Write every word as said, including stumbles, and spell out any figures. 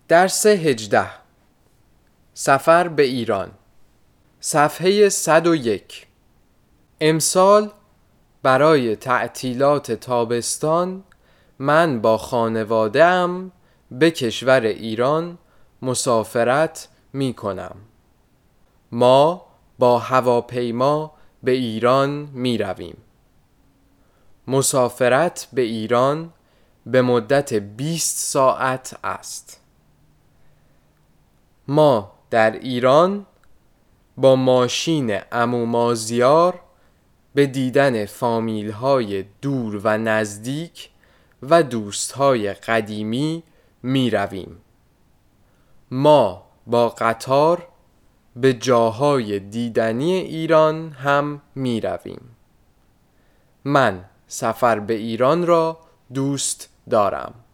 درس هجده. سفر به ایران. صفحه صد و یک. امسال برای تعطیلات تابستان من با خانواده‌ام به کشور ایران مسافرت می کنم. ما با هواپیما به ایران می رویم. مسافرت به ایران به مدت بیست ساعت است. ما در ایران با ماشین عمو مازیار به دیدن فامیل‌های دور و نزدیک و دوست‌های قدیمی می رویم. ما با قطار به جاهای دیدنی ایران هم می رویم. من سفر به ایران را دوست دارم.